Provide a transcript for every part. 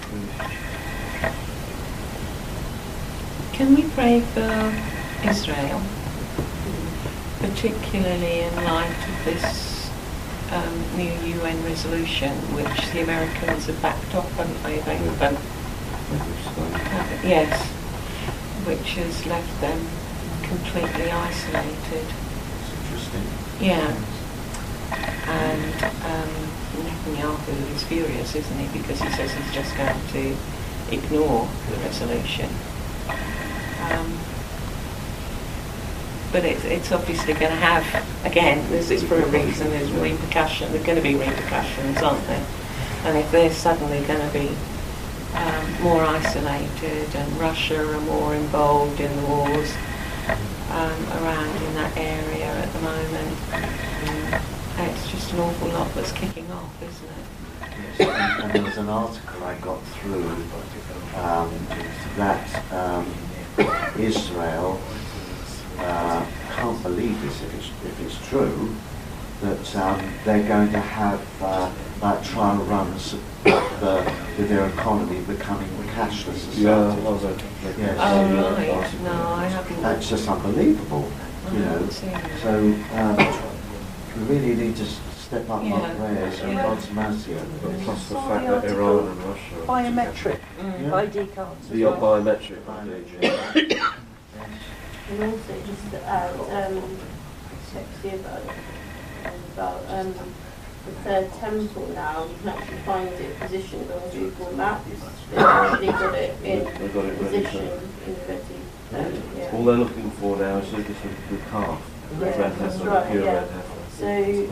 Can we pray for Israel, particularly in light of this new UN resolution, which the Americans have backed off, haven't they? They haven't. Yes, which has left them completely isolated. It's interesting. Yeah. And Netanyahu is furious, isn't he? Because he says he's just going to ignore the resolution. But it's obviously going to have, again, this is for a reason, there's going to be repercussions, aren't there? And if they're suddenly going to be more isolated, and Russia are more involved in the wars around in that area at the moment, it's just an awful lot that's kicking off, isn't it? Yes, and there was an article I got through that Israel can't believe this if it's true, that they're going to have trial runs with their economy becoming cashless society. Yes. Right. No, I haven't. That's just unbelievable, you know. So we really need to step up our prayers and God's mercy over this. Plus the fact that Iran and Russia are biometric ID cards. The biometric. And also just to add, text you about the third temple now, you can actually find it positioned on Google Maps. They've actually got it in position in ready. All they're looking for now is the calf. Yeah, that's right, yeah. So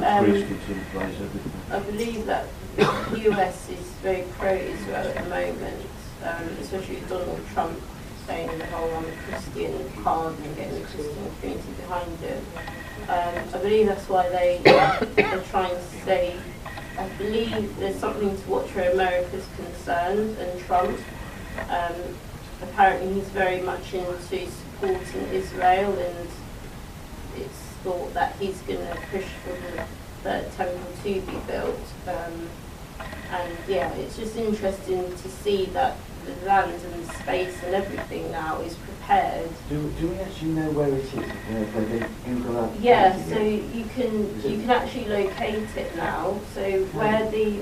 I believe that the US is very pro-Israel at the moment, especially with Donald Trump saying the whole Christian card and getting the Christian community behind it. I believe that's why they're trying to say, I believe there's something to watch where America's concerned and Trump. Apparently he's very much into supporting Israel, and it's thought that he's going to push for the third temple to be built. And yeah, it's just interesting to see that the land and the space and everything now is prepared. Do we actually know where it is? Where they Google Earth? Yeah, so you can actually locate it now. So where the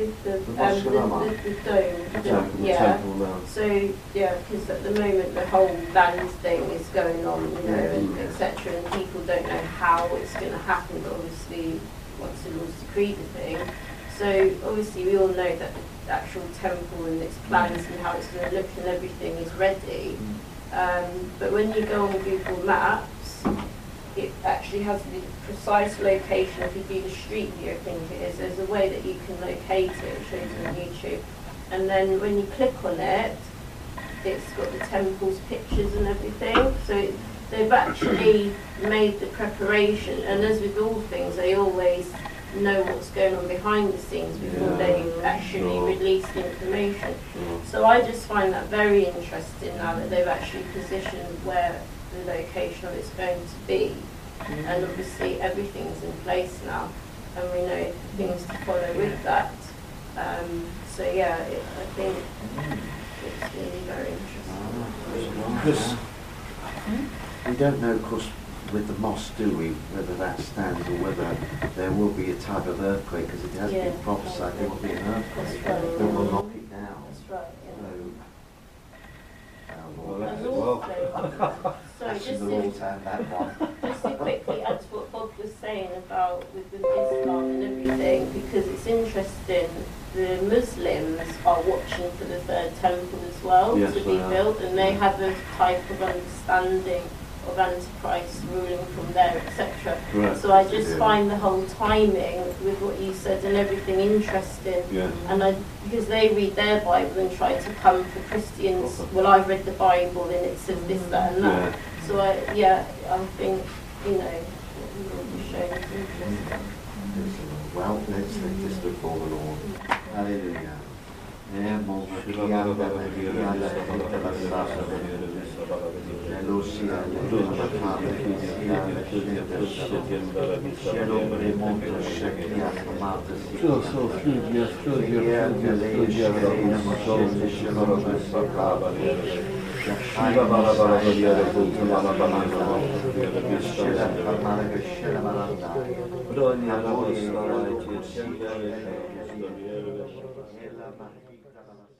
dome, temple. So yeah, because at the moment the whole land thing is going on, you know, and etc. And people don't know how it's going to happen. But obviously, once the Lord's decreed the thing. So obviously we all know that the actual temple and its plans and how it's going to look and everything is ready. But when you go on Google Maps, it actually has the precise location. If you do the street view, I think it is, there's a way that you can locate it. It shows you on YouTube. And then when you click on it, it's got the temple's pictures and everything. So they've actually made the preparation. And as with all things, they always know what's going on behind the scenes before they actually release the information. So I just find that very interesting now that they've actually positioned where the location of it's going to be. And obviously everything's in place now, and we know things to follow with that. So yeah, I think it's really very interesting. Because we don't know, of course, with the mosque, do we, whether that stands or whether there will be a type of earthquake, because it has been prophesied there will be an earthquake that will knock it down. That's right, Sorry, just to quickly add to what Bob was saying about with Islam and everything, because it's interesting, the Muslims are watching for the third temple as well to be built, and they have a type of understanding of Antichrist ruling from there, etc. So I just find the whole timing with what you said and everything interesting. And because they read their Bible and try to come for Christians, well, I've read the Bible and it says this, that and that. So I think, you know, what you're showing is interesting. Well, let's just look for the Lord. Hallelujah. Lucia, Broni alla vostra